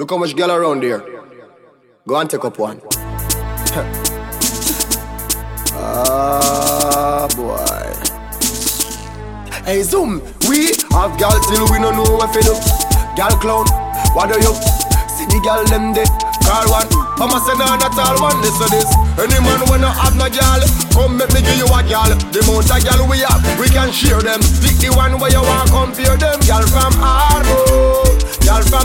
Look how much girl around here. Go and take up one. Ah, boy. Hey, Zoom, we have girl till we don't know what to do. Girl clown, what do you? See the girl them there. Call one, Mama say nah, that all one. Listen this. Any man wanna have no girl, come make me give you a girl. The amount of girl we have, we can share them. Pick the one where you want, compare them. Girl from Arbo, girl from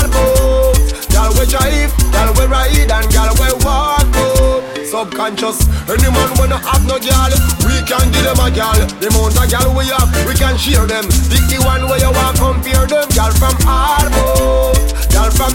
Arbo, girl we drive, girl we ride, and girl we walk. Subconscious, any man wanna have no girl, we can give them a girl. The amount of girl we have, we can share them. Pick the one where you want, compare them. Girl from Arbo, girl from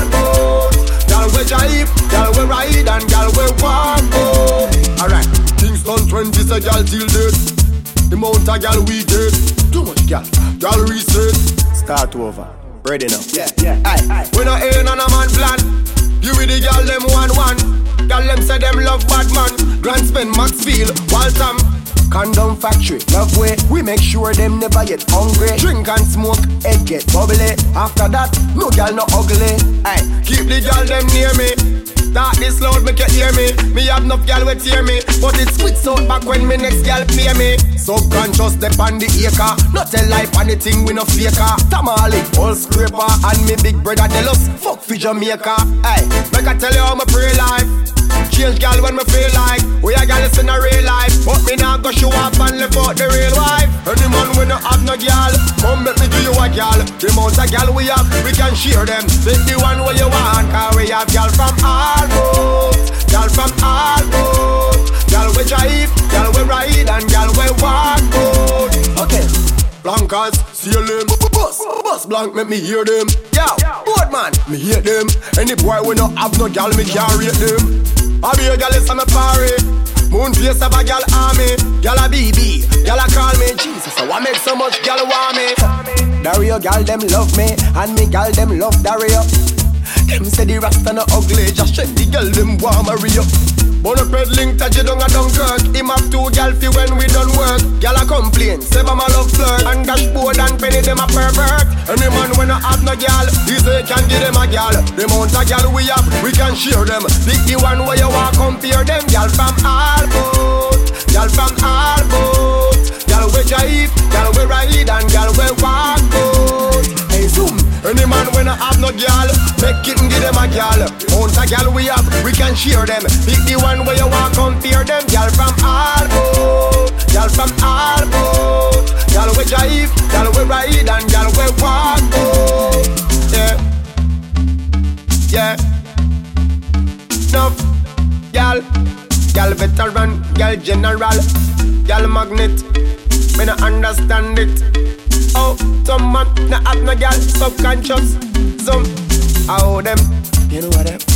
Arbo. Girl we drive, girl we ride, and girl we walk. Alright, Kingston 20 say girl till dead. The amount of girl we get, too much girl. Girl reset, start over. Ready now? Yeah. Aye. We no aim on a man plan. You with the girl them 1-1. Girl them say them love bad man. Grand spend Maxfield, Waltham. Condom factory, love way. We make sure them never get hungry. Drink and smoke, head get bubbly. After that, no girl no ugly. Aye, keep the girl them near me. Talk this loud, make you hear me. Me have enough girl with hear me, but it switch out back when me next girl play me. Subconscious step on the acre. Not tell life anything we no faker. Tamale, old scraper, and me big brother tell us fuck for Jamaica. Aye, make I tell you how me pray life. Change girl when me feel like we a girl in a real life, but me not go show up and live out the real wife. Any man we no have no girl, come make me give you a girl. The amount of girl we have, we can share them. Pick the one where you want, cause we have girl from Arbo, girl from Arbo, girl we drive, girl we ride, and girl we walk. Okay, blankers, seal them, bus blank, make me hear them. Yo, board man, me hate them. Any boy we no have no girl, me can't rate them. I be a girl is on a party. Moon face of a girl army. Girl a BB, girl a call me Jesus, so I make so much girl want me. Dario girl them love me, and me girl them love Dario. Them say the rasta no ugly, just check the girl them want marry up. Bono peddling touch it down a Dunkirk. Him have 2 gal fi when we done work. Gal a complain, say mama love flirt. And dashboard and penny them a pervert. Any man when I have no gal, he say can give them a gal. The amount of gal we have, we can share them. Pick the one where you want, compare them. Gal from Arbo, gal from Arbo. Gal we drive, gal we ride, and gal we walk. Hey Zoom, any man when I have no gal, make it and give them a gal. Amount of gal we have, we can share them. Pick the one where you want, compare them. Gal from Arbo, gal from Arbo. Gal we drive, gal we ride, and gal we walk. Yeah. Enough, gal veteran, gal general, gal magnet. Me no understand it. Oh, some man no have no gal, subconscious. Some, how them, you know what them.